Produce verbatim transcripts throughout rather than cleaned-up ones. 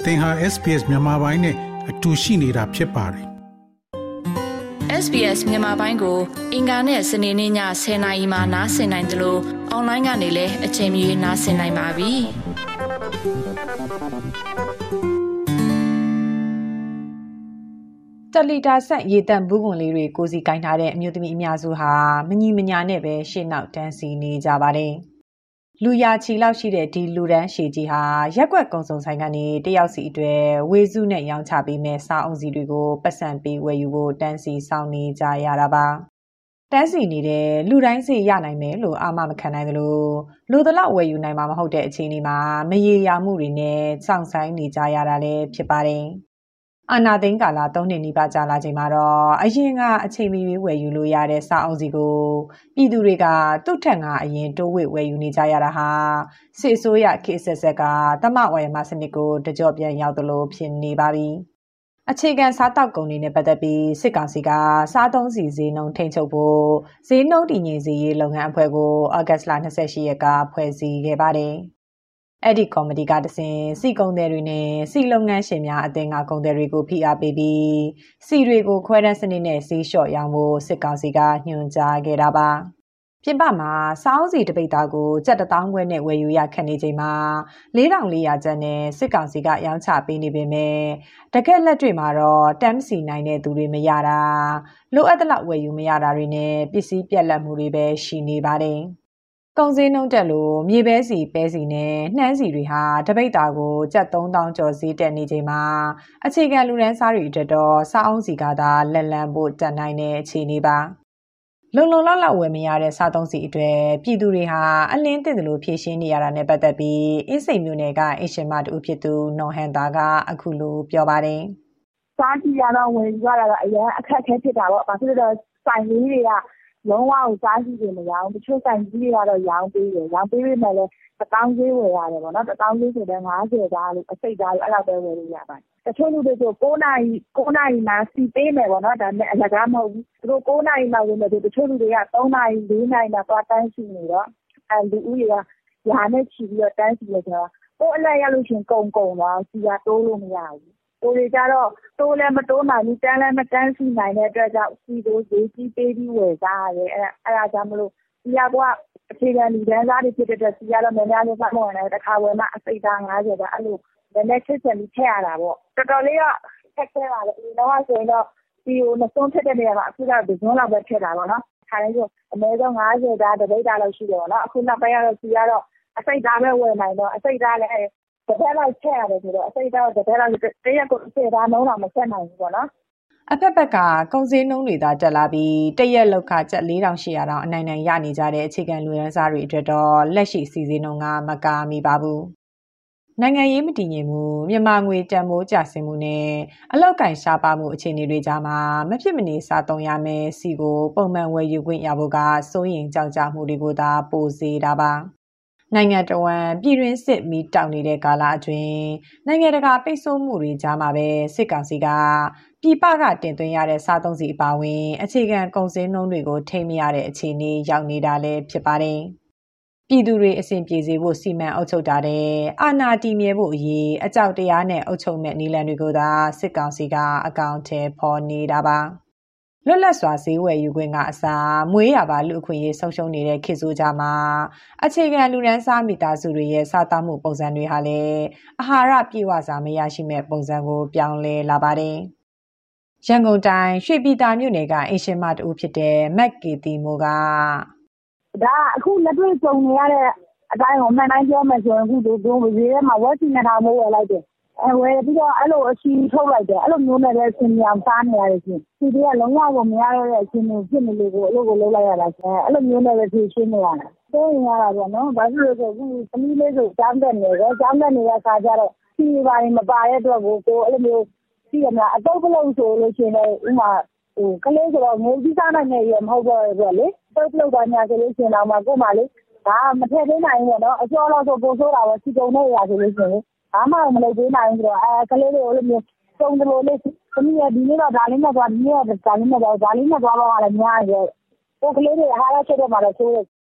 သင်ဟာ เอส พี เอส မြန်မာပိုင်းနဲ့အတူရှိနေတာဖြစ်ပါတယ်။ เอส พี เอส မြန်မာပိုင်းကိုအင်ကာနဲ့စနေနေ့ညဆယ်နာရီမှနားဆင်နိုင်တယ်လို့အွန်လိုင်းကနေလည်းအချိန်မီနားဆင်နိုင်ပါပြီ။တလီတာဆက်ရေတန့်ဘူးကွန်လေးတွေကိုစီကိုင်းထားတဲ့အမျိုးသမီးအများစုဟာမညီမညာနဲ့ပဲရှေ့နောက်တန်းစီနေကြပါတယ်။လူရာချီလောက်ရှိတဲ့ဒီလူရန်ရှည်ကြီးဟာရက်ကွက်ကုံစုံဆိုင်ကနေတယောက်စီအတွက်ဝေစုနဲ့ရောင်းချပေးမဲ့စားအုံစီတွေကိုပတ်စံပေးဝယ်ယူဖို့တန်းစီဆောင်နေကြရတာပါတန်းစီနေတဲ့လူတိုင်းစီရနိုင်မယ်လို့အာမမခံနိုင်သလိုလိုသလောက်ဝယ်ယူနိုင်မှာမဟုတ်တဲ့အခြေအနေမှာမရေရာမှုတွေနဲ့စောင့်ဆိုင်နေကြရတာလည်းဖြစ်ပါတယ်အာနာသိန်းကာလသုံးနှစ်နီးပါးကြာလာချိန်မှာတော့အရင်ကအချိန်မီဝယ်ယူလို့ရတဲ့စားအုံစီကိုပြည်သူတွေကတုတ်ထက်ငါအရင်တိုးဝှေ့ဝယ်ယူနေကြရတာဟာစစ်အစိုးရခေတ်ဆက်ဆက်ကသမဝါယမစနစ်ကိုတကြော့ပြန်ရောက်သလိုဖြစ်နေပါပြီအခြေခံစားတောက်ကုန်တွေနဲ့ပတ်သက်ပြီးစစ်ကောင်စီကစားသုံးစီဈေးနှုန်းထိန်းချုပ်ဖို့ဈေးနှုန်းတည်ငြိမ်စေရေးလုပ်ငန်းအဖွဲ့ကိုဩဂတ်စ်လ၂၈ရက်ကဖွဲ့စည်းခဲ့ပါတယ်အဲ့ဒီကော်မတီကတစဉ်စီကုန်သည်တွေနဲ့စီလုပ်ငန်းရှင်များအသင်းကကုန်သည်တွေကိုဖိအားပေးပြီးစီတွေကိုခွဲတန်းစနစ်နဲ့ဈေးလျှော့ရောင်းဖို့စစ်ကောင်စီကညွှန်ကြားခဲ့တာပါပြင်ပမှာစားအုံးစီတပိတ်သားကိုကျပ်တစ်သောင်းခွဲနဲ့ဝယ်ယူရခက်နေချိန်မှာလေးထောင်လေးရာကျပ်နဲ့စစ်ကောင်စီကရောင်းချပေးနေပေမဲ့တကက်လက်တွေ့မှာတော့တမ်းစီနိုင်တဲ့သူတွေမရတာလိုအပ်တဲ့လောက်ဝယ်ယူမရတာတွေနဲ့ပစ္စည်းပြက်လက်မှုတွေပဲရှိနေပါတယ်ကုန်စည်နှုန်းတက်လို့မြေပဲစီပဲစီနဲ့နှမ်းစီတွေဟာတပိတ်တာကိုကျပ်သုံးသောင်းကျော်ဈေးတက်နေချိန်မှာအခြေခံလူတန်းစားတွေအတွက်တော့စားအုံးစီကသာလက်လန်းဖို့တက်နိုင်တဲ့အခြေအနေပါလုံလုံလောက်လောက်ဝယ်မရတဲ့စားသုံးစီအတွက်ပြည်သူတွေဟာအလင်းတင်တယ်လို့ဖြေရှင်းနေရတာနဲ့ပတ်သက်ပြီးအင်းစိန်မြို့နယ်ကအင်ရှင်မတူဖြစ်သူနော်ဟန်တာကအခုလိုပြောပါတယ်စားကြည့်ရတော့ဝယ်ယူရတာတော့အရင်အခက်အခဲဖြစ်တာပေါ့ဘာဖြစ်လို့လဲစိုင်လေးတွေကလုံးဝကိုစားကြည့်တယ်မရအောင်တချို့ဆိုင်ကြီးတွေကတော့ရောင်းပေးတယ်ရောင်းပေးပေမဲ့လည်းတစ်တောင်းသေးဝယ်ရတယ်ပေါ့နော်တစ်တောင်းသေးဆိုတော့၅၀သားလို့အစိတ်သားလို့အဲ့လောက်ပဲဝယ်လို့ရပါတယ်တချို့လူတွေဆို၉နာရီ၉နာရီမှစီပေးမယ်ပေါ့နော်ဒါနဲ့အလကားမဟုတ်ဘူးသူတို့၉နာရီမှဝင်မယ်ဆိုတချို့လူတွေက၃နာရီ၄နာရီမှသွားတန်းစီနေတော့အဲလူဦးရေကရာနဲ့ချီပြီးတော့တန်းစီရကြတာကိုယ်အလက်ရလို့ရှင်ကုံကုံသွားစီရတိုးလို့မရဘူးကိုတွေကြတော့တိုးလည်းမတိုးနိုင်ဘူးတန်းလည်းမတန်းစီနိုင်တဲ့အတွက်ကြောင့်စီတိုးဈေးကြီးပေးပြီးဝယ်ကြရတယ်အဲ့အဲ့ဒါကြောင့်မလို့စီရကအခြေခံလူတန်းစားတွေဖြစ်တဲ့အတွက်စီရတော့များများလေးစားမဝင်နိုင်တစ်ခါဝယ်မှအစိတ်သား၅၀သားအဲ့လိုလည်းနဲ့ချစ်ချင်ပြီးထည့်ရတာပေါ့တော်တော်လေးကခက်ခဲပါလေဒီတော့ဆိုရင်တော့ဒီကိုနှစုံးထက်တဲ့နေရာမှာအခုကဒဇွန်းလောက်ပဲထည့်တာပေါ့နော်ခါတိုင်းဆိုအနည်းဆုံး၅၀သားတစ်ပိတ်သားလောက်ရှိတယ်ပေါ့နော်အခုနောက်ပိုင်းကတော့စီရတော့အစိတ်သားပဲဝယ်နိုင်တော့အစိတ်သားလည်းတပည့်လောက်ချက်ရတယ်ဆိုတော့အစိတ်တော့တပည့်လောက်တရက်ကိုစေသားနှုံးတော့မဆက်နိုင်ဘူးပေါ့နော်အဖက်ဖက်ကကုန်စည်နှုန်းတွေသာတက်လာပြီးတရက်လောက်ခကျပ်၄ထောင်၈ရာတောင်အနိုင်နိုင်ရနေကြတဲ့အခြေခံလူရန်စားတွေအတွက်တော့လက်ရှိစီစဉ်နှုန်းကမကားမိပါဘူးနိုင်ငံရေးမတည်ငြိမ်မှုမြန်မာငွေတန်ဖိုးကျဆင်းမှုနဲ့အလောက်ကင်ရှားပါမှုအခြေအနေတွေကြားမှာမဖြစ်မနေစားသုံးရမယ်စီကိုပုံမှန်ဝယ်ယူခွင့်ရဖို့ကစိုးရိမ်ကြောက်ကြမှုတွေကိုသာပိုစေတာပါနိုင်ငံတော်ဝန်ပြည်တွင်းစစ်မီတောက်နေတဲ့ကာလအတွင်းနိုင်ငံတကာပိတ်ဆို့မှုတွေကြားမှာပဲစစ်ကောင်စီကပြည်ပကတင်သွင်းရတဲ့စားသုံးစီအပါအဝင်အခြေခံကုန်စည်နှုန်းတွေကိုထိမ့်မရတဲ့အခြေအနေရောက်နေတာလည်းဖြစ်ပါတယ်။ပြည်သူတွေအဆင်ပြေစေဖို့စီမံအုပ်ချုပ်တာတဲ့အာဏာတည်မြဲဖို့အရေးအကြောက်တရားနဲ့အုပ်ချုပ်မဲ့နည်းလမ်းတွေကိုသာစစ်ကောင်စီကအကောင့်ထဲပေါ်နေတာပါ။လွတ်လပ်စွာဈေးဝယ်ယူခွင့်ကအစားမွေးရပါလူအခွင့်အရေးဆုံးရှုံးနေတဲ့ခေတ်ဆိုးကြမှာအခြေခံလူတန်းစားမိသားစုတွေရဲ့စားသောက်မှုပုံစံတွေဟာလည်းအာဟာရပြည့်ဝစွာမရရှိမဲ့ပုံစံကိုပြောင်းလဲလာပါတယ်။ရန်ကုန်တိုင်းရွှေပြည်သာမြို့နယ်ကအင်ရှင်မတူဖြစ်တဲ့မက်ကေတီမိုကဒါအခုလက်တွေ့ကြုံနေရတဲ့အတိုင်းကိုမှန်တိုင်းပြောမယ်ဆိုရင်အခုတို့တို့ဈေးထဲမှာဝက်စီနှစ်ထောင်မိုးဝယ်လိုက်တယ်အဲဝယ်ပြီးတော့အဲ့လိုအချီထုတ်လိုက်တယ်အဲ့လိုမျိုးနဲ့လည်းဆင်မြောင်စားနေရတယ်ရှင်ဒီတွေကလုံးဝကိုမရတော့တဲ့အချင်းမျိုးဖြစ်နေလို့ကိုအဲ့လိုကိုလုပ်လိုက်ရတာရှင်အဲ့လိုမျိုးနဲ့ပဲဖြည့်ရှင်းနေရတာသိရင်ရတာပေါ့နော်ဘာဖြစ်လို့ဆိုအခုသမီးလေးဆိုကျောင်းတက်နေတယ်ကျောင်းတက်နေတဲ့အခါကျတော့စီပါရင်မပါတဲ့အတွက်ကိုကိုအဲ့လိုမျိုးစီရမလားအတုပ်ကလုံးဆိုလို့ရှင်လည်းဥမာဟိုကလေးဆိုတော့ငိုပြီးစားနိုင်နေရမဟုတ်တော့ဘူးလေအတုပ်ကလုံးပါညာဆိုလို့ရှင်တော့မှကို့မလေးဒါမထည့်သေးနိုင်ဘူးပေါ့နော်အကျော်လို့ဆိုပို့ဆိုးတာပဲစီကုံနေရဆိုလို့ရှင်ဘာမှမလုပ်သေးနိုင်ဘူးဆိုတော့အဲကလေးတွေကိုလည်းမျိုးစုံတယ်လို့လေသမီးကဒီနေ့တော့ဒါလေးနဲ့သွားဒီနေ့ကဒါလေးနဲ့သွားဒါလေးနဲ့သွားတော့လည်းများတယ်ကိုကလေးတွေအားရချက်တော့မှတော့ဆိုးတယ်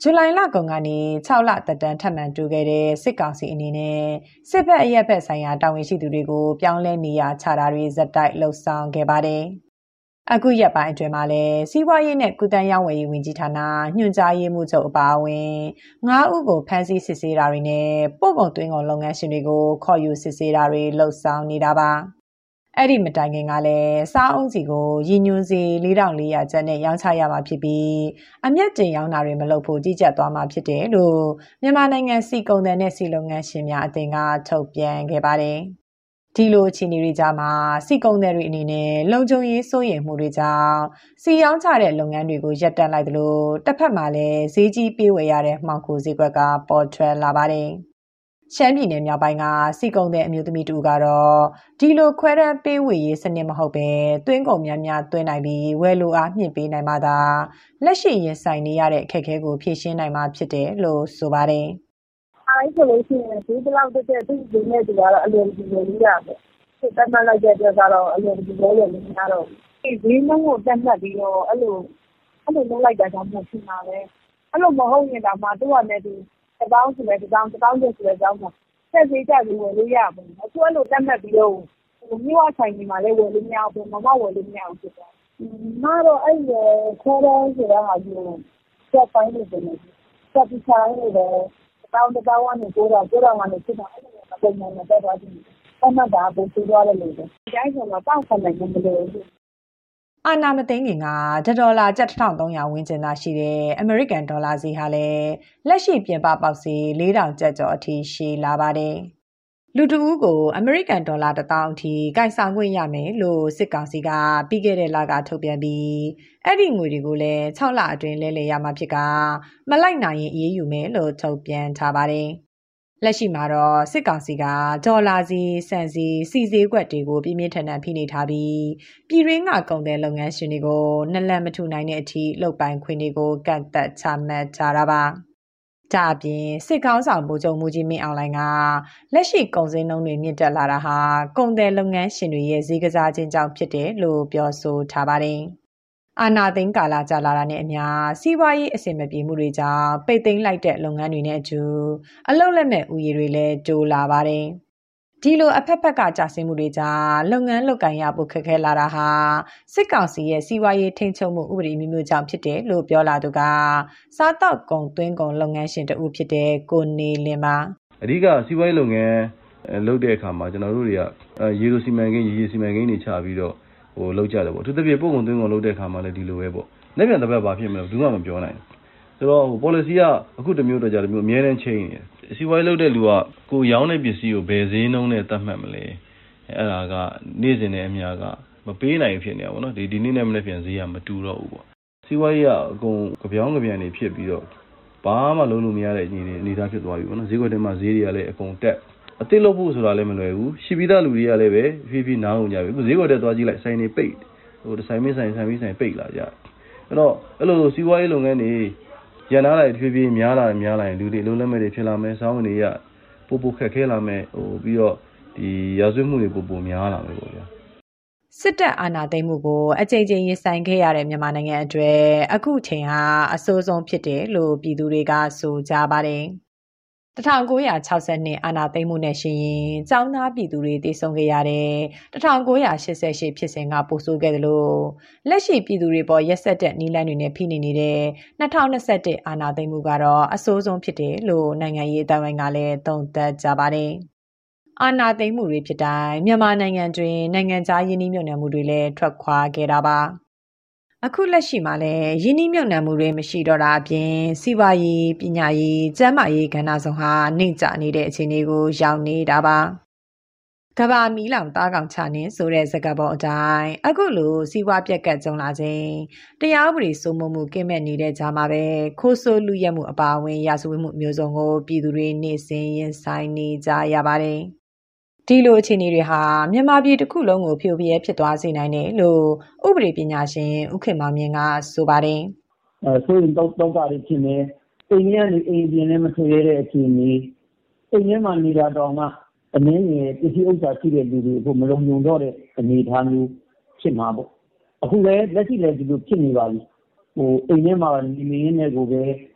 ဇူလိုင်လကုန်ကနေ၆လသက်တမ်းထပ်မံတိုးခဲ့တဲ့စစ်ကောင်စီအနေနဲ့စစ်ဘက်အရက်ဘက်ဆိုင်ရာတာဝန်ရှိသူတွေကိုပြောင်းလဲနေရချတာတွေဇက်တိုက်လှုပ်ဆောင်ခဲ့ပါတယ်။အခုရက်ပိုင်းအတွင်းမှာလည်းစီးပွားရေးနဲ့ကုသရေးဝန်ကြီးဝန်ကြီးဌာနညွှန်ကြားရေးမှူးချုပ်အပါအဝင်ငါးဦးကိုဖမ်းဆီးစစ်ဆေးတာတွေနဲ့ပို့ကုန်သွင်းကုန်လုပ်ငန်းရှင်တွေကိုခေါ်ယူစစ်ဆေးတာတွေလှုပ်ဆောင်နေတာပါ။အဲ့ဒီမတိုင်ခင်ကလည်းစားအုံးစီကိုရည်ညွှန်းစီ၄ထောင်၄ရာကျပ်နဲ့ရောင်းချရမှာဖြစ်ပြီးအမျက်တင်ရောင်းတာတွေမလုပ်ဖို့ကြီးကြပ်သွားမှာဖြစ်တယ်လို့မြန်မာနိုင်ငံစီကုန်တဲ့နဲ့စီလုပ်ငန်းရှင်များအသင်းကထုတ်ပြန်ခဲ့ပါတယ်။ဒီလိုအခြေအနေတွေကြားမှာစီကုန်တဲ့တွေအနေနဲ့လုံခြုံရေးစိုးရိမ်မှုတွေကြောင့်စီရောင်းချတဲ့လုပ်ငန်းတွေကိုရပ်တန့်လိုက်သလိုတစ်ဖက်မှာလည်းဈေးကြီးပေးဝယ်ရတဲ့မှောင်ခိုဈေးကွက်ကပေါ်ထွက်လာပါတယ်။ရှမ်းပြည်နယ်မြောက်ပိုင်းကစီကုံတဲ့အမျိုးသမီးတူကတော့ဒီလိုခွဲတမ်းပေးဝေရေးစနစ်မဟုတ်ပဲသွင်းကုန်များများသွင်းနိုင်ပြီးဝယ်လိုအားမြင့်ပေးနိုင်မှသာလက်ရှိရင်ဆိုင်နေရတဲ့အခက်အခဲကိုဖြေရှင်းနိုင်မှာဖြစ်တယ်လို့ဆိုပါတယ်။အားဆိုလို့ရှိရင်ဒီလောက်တက်တဲ့သူ့ဒီနေ့ဒီကတော့အလွန်ကြီးလို့ရပါတယ်။စစ်တပ်မှလိုက်တဲ့အတွက်ကတော့အလွန်ကြီးလို့လည်းမရတော့ဘူး။ဒီနှုန်းကိုတက်မှတ်ပြီးတော့အဲ့လိုအဲ့လိုလုပ်လိုက်တာကြောင့်ဖြစ်နေတာပဲ။အဲ့လိုမဟုတ်ရင်တော့မှသူ့ကလည်းဒီတပေါင်းဆိုလဲတပေါင်းတပေါင်းကျဆိုလဲကြောင်းတော့ဆက်သေးကြပြီးဝယ်လို့ရပါဘူးအခုအဲ့လိုတတ်မှတ်ပြီးတော့မြို့အဆိုင်ဒီမှာလည်းဝယ်လို့မရဘူးမမဝယ်လို့မရဘူးဖြစ်သွားမတော့အဲ့ဒီခေါ်တော့ဆိုတာဟာမျိုးဆက်ပိုင်းနေတယ်ဆက်ပြီးဆိုင်နေတယ်တောင်းတပေါင်းကနေကိုတော့ကိုတော့ကနေဖြစ်တာအဲ့လိုပုံမှန်နဲ့တက်သွားတယ်အမှတ်ဒါပုံပြသွားတယ်လို့ဒီတိုင်းဆိုတော့တောက်ခံနိုင်မလို့အာနာမသိန်းငင်ကဒေါ်လာကျပ်တစ်ထောင်သုံးရာဝန်းကျင်သာရှိတဲ့အမေရိကန်ဒေါ်လာဈေးဟာလည်းလက်ရှိပြင်ပပေါက်ဈေးလေးထောင်ကျပ်ကျော်အထိရှိလာပါတယ်။လူတဦးကိုအမေရိကန်ဒေါ်လာတစ်သောင်းအထိကိုင်ဆောင်ခွင့်ရမယ်လို့စစ်ကောင်စီကပြီးခဲ့တဲ့လကထုတ်ပြန်ပြီးအဲ့ဒီငွေတွေကိုလည်း၆လအတွင်းလဲလှယ်ရမှာဖြစ်ကမလိုက်နိုင်ရင်အေးအေးယူမယ်လို့ထုတ်ပြန်ထားပါတယ်။လက်ရှိမှာတော့စစ်ကောင်စီကဒေါ်လာစီစံစီစီဈေးကွက်တွေကိုပြင်းပြင်းထန်ထန်ဖိနေထားပြီးပြည်ရင်းကကုန်တဲ့လုပ်ငန်းရှင်တွေကိုနလန်မထူနိုင်တဲ့အထိလုပ်ပိုင်ခွင့်တွေကိုကန့်သက်ချမှတ်ထားတာပါ။ဒါအပြင်စစ်ကောင်းဆောင်ဗိုလ်ချုပ်မူကြီးမင်းအောင်လှိုင်ကလက်ရှိကုန်စည်နှုန်းတွေမြင့်တက်လာတာဟာကုန်တဲ့လုပ်ငန်းရှင်တွေရဲ့ဈေးကစားခြင်းကြောင့်ဖြစ်တယ်လို့ပြောဆိုထားပါတယ်။အာဏာသိမ်းကာလကြာလာတာနဲ့အမျှစီးပွားရေးအဆင်မပြေမှုတွေကြောင့်ပိတ်သိမ်းလိုက်တဲ့လုပ်ငန်းတွေနဲ့အတူအလုပ်လက်မဲ့ဥယျာဉ်တွေလည်းတိုးလာပါတယ်။ဒီလိုအဖက်ဖက်ကကြာဆင်းမှုတွေကြောင့်လုပ်ငန်းလုပ်ကိုင်ရဖို့ခက်ခဲလာတာဟာစစ်ကောင်စီရဲ့စီးပွားရေးထိန်းချုပ်မှုဥပဒေမျိုးမျိုးကြောင့်ဖြစ်တယ်လို့ပြောလာသူကစားတောက်ကုန်သွင်းကုန်လုပ်ငန်းရှင်တဦးဖြစ်တဲ့ကိုနေလင်းပါအဓိကစီးပွားရေးလုပ်ငန်းလုပ်တဲ့အခါမှာကျွန်တော်တို့တွေကရေလိုစီမံကိန်းရေစီမံကိန်းတွေချပြီးတော့ဟိုလောက်ကြတယ်ပေါ့အထူးသဖြင့်ပို့ကုန်သွင်းကုန်လုပ်တဲ့အခါမှာလည်းဒီလိုပဲပေါ့လက်ပြန်တစ်ပတ်ပါဖြစ်မလို့ဘူးမှမပြောနိုင်ဘူးဆိုတော့ဟို policy ကအခုတစ်မျိုးတော့ကြာတစ်မျိုးအများနဲ့ချိန်နေတယ်စီးပွားရေးလုပ်တဲ့လူကကိုရောင်းတဲ့ပစ္စည်းကိုဘယ်ဈေးနှုန်းနဲ့သတ်မှတ်မလဲအဲ့ဒါကနေ့စဉ်နဲ့အများကမပေးနိုင်ဖြစ်နေတာပေါ့နော်ဒီဒီနေ့နဲ့မနေ့ပြန်ဈေးကမတူတော့ဘူးပေါ့စီးပွားရေးကအကုန်ကြပြောင်းကြပြန်နေဖြစ်ပြီးတော့ဘာမှလုံးလို့မရတဲ့အနေနဲ့အနေသားဖြစ်သွားပြီပေါ့နော်ဈေးကွက်ထဲမှာဈေးတွေကလည်းအကုန်တက်အသိလို့ဖို့ဆိုတာလည်းမလွယ်ဘူးရှိပြီးသားလူတွေကလည်းပဲဖြည်းဖြည်းနားအောင်ကြပြီအခုဈေးကွက်ထဲသွားကြည့်လိုက်ဆိုင်နေပိတ်ဟိုဆိုင်မင်းဆိုင်ဆိုင်မင်းဆိုင်ပိတ်လာကြအဲ့တော့အဲ့လိုစီးပွားရေးလုပ်ငန်းတွေရန်နာလိုက်ဖြည်းဖြည်းများလာများလာရင်လူတွေလုံးလက်မဲ့တွေဖြစ်လာမယ်စောင်းဝင်တွေကပို့ပို့ခက်ခဲလာမယ်ဟိုပြီးတော့ဒီရာဇဝတ်မှုတွေပို့ပို့များလာမယ်ပေါ့ဗျာစစ်တပ်အာဏာသိမ်းမှုကိုအကြိမ်ကြိမ်ရင်ဆိုင်ခဲ့ရတဲ့မြန်မာနိုင်ငံအတွက်အခုချိန်ဟာအဆိုးဆုံးဖြစ်တယ်လို့ပြည်သူတွေကဆိုကြပါတယ်၁၉၆၂အာဏာသိမ်းမှုနဲ့ရှင်ရင်ចောင်းသားပြည်သူတွေတည်ဆုံခဲ့ရတဲ့၁၉၈၈ဖြစ်စဉ်ကပိုဆိုးခဲ့တယ်လို့လက်ရှိပြည်သူတွေပေါ်ရက်ဆက်တဲ့နီးလန်းတွေနဲ့ဖိနေနေတဲ့၂၀၂၁အာဏာသိမ်းမှုကတော့အဆိုးဆုံးဖြစ်တယ်လို့နိုင်ငံရေးအတိုင်းအဝိုင်းကလည်းသုံးသပ်ကြပါတယ်အာဏာသိမ်းမှုတွေဖြစ်တိုင်းမြန်မာနိုင်ငံတွင်နိုင်ငံခြားယင်းနှိမ့်မြုပ်နှံမှုတွေလည်းထွက်ခွာခဲ့တာပါအခုလက်ရှိမှာလည်းယင်းနှိမ့်မြုပ်နှံမှုတွေမရှိတော့တာအပြင်စီးပွားရေးပညာရေးကျန်းမာရေးကဏ္ဍဆောင်ဟာနှိမ့်ကျနေတဲ့အခြေအနေကိုရောက်နေတာပါကဘာမီလောင်တားကောင်ချနေဆိုတဲ့စကားပုံအတိုင်းအခုလိုစီးပွားပြက်ကတ်ကြုံလာခြင်းတရားဥပဒေစိုးမိုးမှုကင်းမဲ့နေတဲ့ကြားမှာပဲခိုးဆိုးလူရက်မှုအပါအဝင်ရာဇဝတ်မှုမျိုးစုံကိုပြည်သူတွေနေစဉ်ရင်ဆိုင်နေကြရပါတယ်ဒီလိုအခြေအနေတွေဟာမြန်မာပြည်တစ်ခုလုံးကိုဖြိုပြဲဖြစ်သွားစေနိုင်တယ်လို့ဥပဒေပညာရှင်ဦးခင်မောင်မြင့်ကဆိုပါတယ်။အဲဆိုရင်တော့တော့ပါလိမ့်မယ်။အိမ်ထဲကနေအိမ်ပြင်ထဲမထွက်ရတဲ့အခြေအနေအိမ်ထဲမှာနေတာတော့မှအနည်းငယ်ပစ္စည်းဥစ္စာရှိတဲ့လူတွေအခုမလုံခြုံတော့တဲ့အနေအထားမျိုးဖြစ်မှာပေါ့။အခုလည်းလက်ရှိလည်းဒီလိုဖြစ်နေပါပြီ။ဟိုအိမ်ထဲမှာနေနေနဲ့ကိုပဲ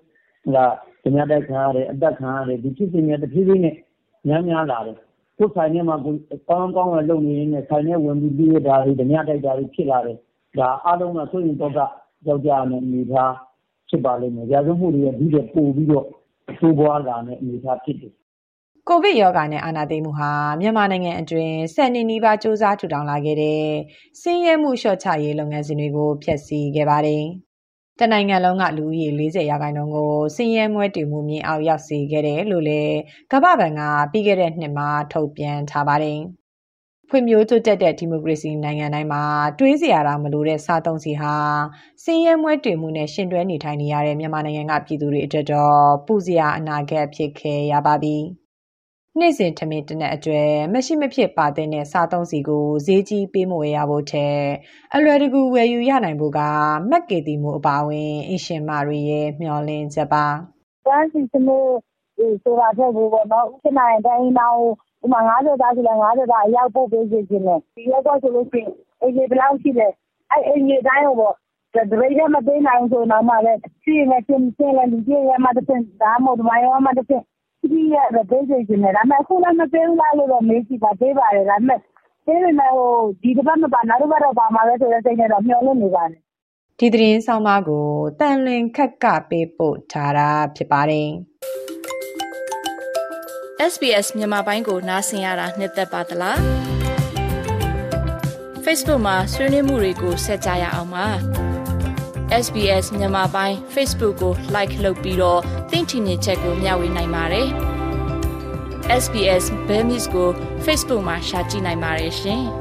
ကဓမြတိုက်ခံရတယ်အသက်ခံရတယ်ဒီဖြစ်စဉ်တွေတဖြည်းဖြည်းနဲ့များများလာတယ်ကိုယ်ဆိုင်ထဲမှာကိုကောင်းကောင်းလုပ်နေရင်ဆိုင်ထဲဝင်ပြီးပြီးရတာတွေဓမြတိုက်တာတွေဖြစ်လာတယ်ဒါအားလုံးကဆိုရင်တော့ကယောက်ျားနဲ့မိသားဖြစ်ပါလိမ့်မယ်ရာဇဝမှုတွေရဲ့ဒီတဲ့ပို့ပြီးတော့သိုးပွားလာတဲ့မိသားဖြစ်တယ်ကိုဗစ်ရောဂါနဲ့အာဏာသိမ်းမှုဟာမြန်မာနိုင်ငံအတွင်းဆယ်နှစ်နီးပါးစ조사ထူထောင်လာခဲ့တဲ့ဆင်းရဲမှုလျှော့ချရေးလုပ်ငန်းစဉ်တွေကိုဖျက်ဆီးခဲ့ပါတယ်။တနိုင်ငံလုံးကလူဦးရေ၄၀ရာခိုင်နှုန်းကိုဆင်းရဲမွဲတေမှုမြင့်အောင်ရောက်စေခဲ့တယ်လို့လည်းကမ္ဘာ့ဘဏ်ကပြီးခဲ့တဲ့နှစ်မှာထုတ်ပြန်ထားပါတယ်။ဖွံ့ဖြိုးတိုးတက်တဲ့ဒီမိုကရေစီနိုင်ငံတိုင်းမှာတွေးစရာတော့မလိုတဲ့စားသုံးစီဟာဆင်းရဲမွဲတေမှုနဲ့ရှင်တွဲနေထိုင်နေရတဲ့မြန်မာနိုင်ငံကပြည်သူတွေအတွက်တော့ပူစရာအနာဂတ်ဖြစ်ခဲ့ရပါပြီ။နေ့စဉ်ထမင်းတနက်အကျွဲမရှိမဖြစ်ပါတဲ့စားသုံးစီကိုဈေးကြီးပေးမဝယ်ရဖို့ထဲအလွယ်တကူဝယ်ယူရနိုင်ဖို့ကမက်ကေတီမှုအပါအဝင်အင်ရှင်မတွေရဲ့မျှော်လင့်ချက်ပါတန်းစီစနစ်ဆိုတာထက်ဘူးပေါ့နော်ဥပမာတိုင်းနောက်ဥပမာငါးဆယ်သားဆိုလဲငါးဆယ်သားအရောက်ပို့ပေးခြင်းနဲ့ဒီရက်တော့ဆိုလို့ရှိရင်အေးဘယ်လောက်ရှိလဲအဲ့အေးကြီးတိုင်းပေါ့တပိတ်နဲ့မပေးနိုင်ဆိုတော့မှလည်းရှိနေချင်းချင်းလည်းဒီရမှာတစ်ဒါမှမဟုတ်ဒီမှာတစ်ဒီရတဲ့ဒေသကြီးနဲ့ဒါမှခုလည်းမပေးဘူးလားလို့တော့မေးကြည့်ပါသေးပါတယ်ဒါမှပေးနေမယ်ဟိုဒီတစ်ပတ်မပါနောက်တစ်ပတ်တော့ပါမှာပဲဆိုတဲ့စိတ်နဲ့တော့မျှော်လင့်နေပါတယ်ဒီသတင်းဆောင်မကိုတန်လွင်ခက်ကပေးပို့ထားတာဖြစ်ပါတယ် S B S မြန်မာပိုင်းကိုနားဆင်ရတာနှစ်သက်ပါသလား Facebook မှာဆွေးနွေးမှုတွေကိုဆက်ကြရအောင်ပါS B S မြန်မာပိုင်း Facebook ကို like လုပ်ပြီးတော့သင်ချင်တဲ့ချက်ကိုမျှဝေနိုင်ပါတယ်။ S B S Burmese ကို Facebook မှာ share ကြည့်နိုင်ပါတယ်ရှင်။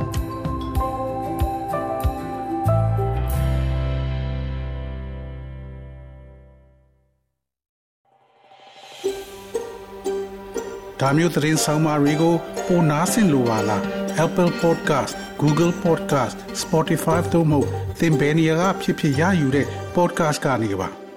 ဒါမျိုးသတင်းဆောင်မတွေကိုပိုနားဆင်လိုပါလား Apple Podcast Google Podcast Spotify တို့မှာသင်ပင်ရာဖြစ်ဖြစ်ရယူတဲ့ podcast ကနေပါ